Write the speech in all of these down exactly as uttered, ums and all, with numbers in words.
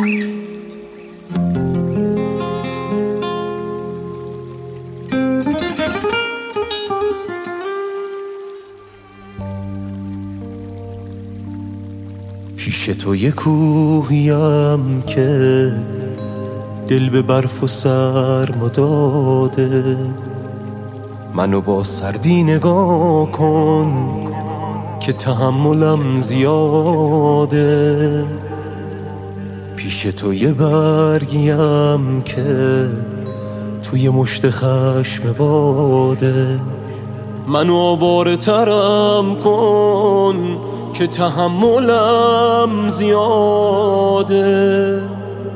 پیش تو یه کوهیم که دل به برف و سرما داده، منو با سردی نگاه کن که تحملم زیاده. پیش تو یه برگیم که توی مشت خشم باده، منو آواره ترم کن که تحملم زیاده.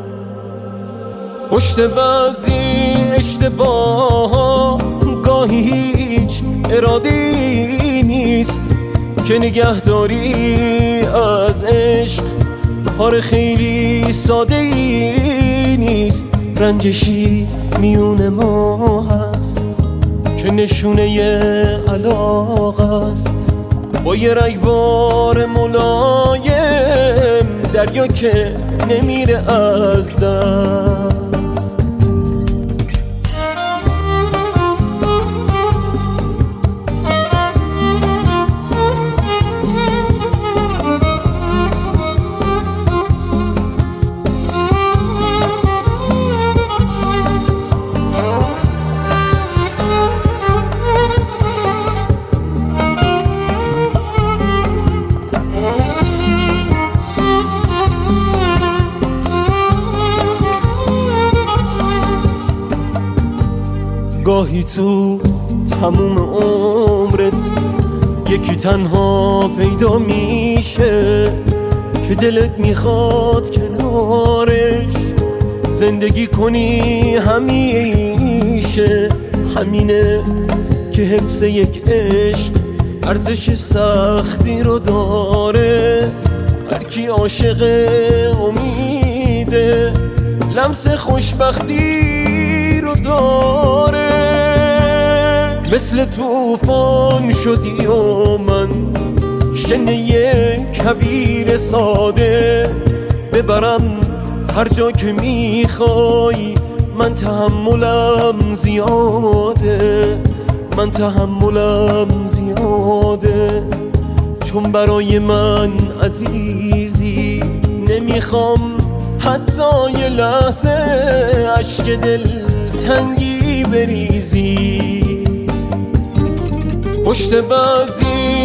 پشت بعضی اشتباه گاهی هیچ اراده‌ای نیست که نگهداری از عشق کار خیلی ساده‌ای نیست. رنجشی میون ما هست که نشونه علاقه است، با یه رگبار ملایم دریا که نمیره از دست. گاهی تو تموم عمرت یکی تنها پیدا میشه که دلت میخواد کنارش زندگی کنی همیشه. همینه که حفظ یک عشق ارزش سختی رو داره. هر کی عاشق امیده لمس خوشبختی رو داره. مثل طوفان شدی و من شنه یک کویر ساده، ببرم هر جا که میخوای. من تحملم زیاده، من تحملم زیاده، چون برای من عزیزی نمیخوام حتی یه لحظه اشک دل تنگی بریزی. پشت بعضی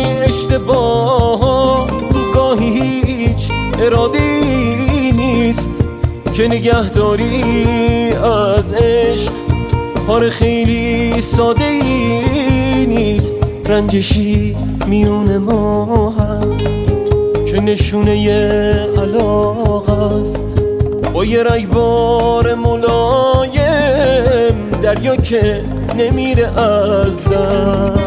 اشتباه گاهی هیچ اراده‌ای نیست که نگهداری از عشق کار خیلی ساده‌ای نیست. رنجشی میون ما هست که نشونه علاقه است، با یه رگبار ملایم دریا که نمیره از دست.